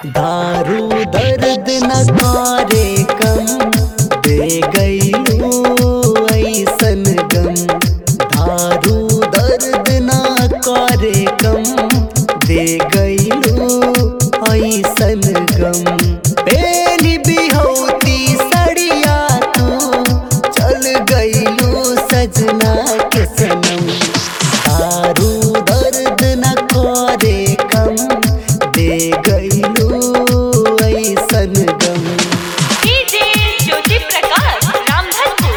दारू दर्द न करे कम, दे गईलू ऐसन गम। दारू दर्द न करे कम, दे गईलू ऐसन गम। पहली बिहौती सड़िया तू, चल गईलू सजना के सनम। दारू दर्द न करे कम, दे गईलू ऐसन गम। डीजे ज्योति प्रकाश रामधनपुर।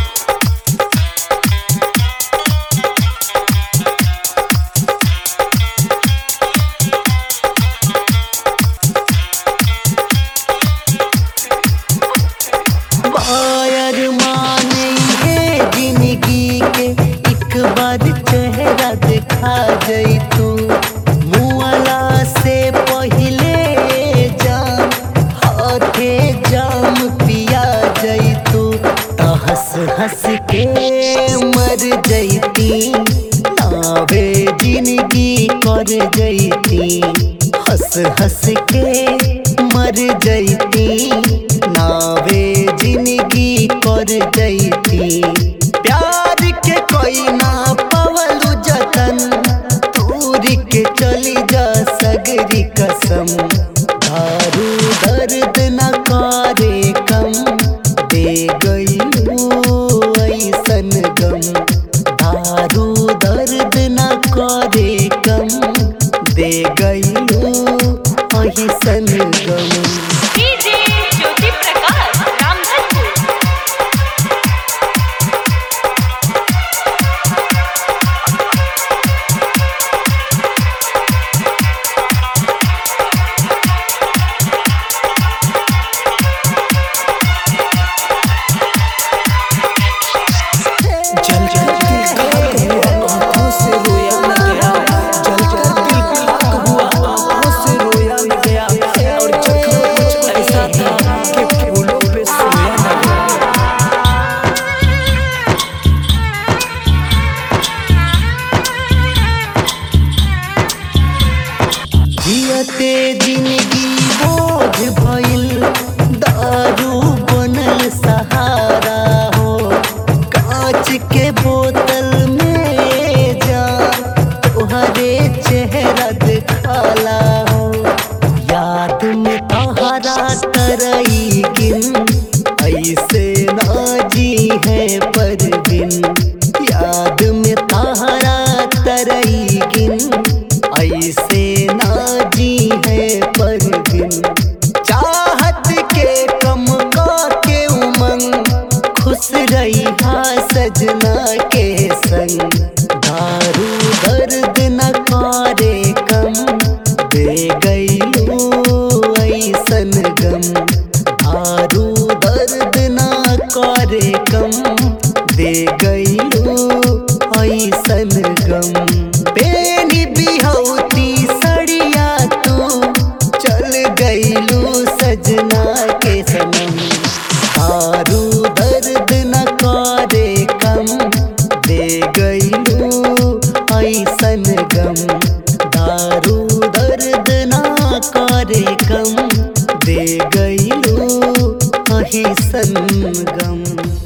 बायर माने है जिंदगी के, एक बार चेहरा दिखा जई तू। मुआला से पहले जान, हाथे जाम पिया जई तू। त हंस हंस के मर जईती, नावे जिंदगी कर जईती। हंस हंस के मर जईती, नावे जिंदगी कर जईती। प्यार के कोई ना पवलू जतन, दूर के चली जा सगरी कसम। दारू दर्द न करे कम, दे गईलू ऐसन गम। दारू दर्द न करे कम, दे गईलू ऐसन गम। डीजे ज्योति प्रकाश रामधनपुर। जल जल दिल खाक हुआ आँखों से रोया न गया, जल जल दिल खाक हुआ आँखों से रोया न गया। और जख्म कुछ ऐसा था कि फूलों पे सोया न गया। जियते जिंदगी बोझ भइल, दारू बनल सहारा हो। कांच के बोतल में जान, तोहरे चेहरा दिखाला हो। याद में तोहरा तरई गिन, ऐसे ना जी है परवीन। याद में तोहरा तरई गिन, ऐसे ना जी है परवीन। चाहत के कम का के उमंग, खुश रही हा सजना के संग। दारू दर्द न करे कम, दे गईलू ऐसन गम। दारू दर्द न करे कम, दे गईलू ऐसन गम। बेनी बिहौती सड़िया तू, चल गईलू सजना के सनम। दारू दर्द न करे कम, दे गईलू ऐसन गम। दारू दर्द न करे कम, दे गईलू ऐसन गम।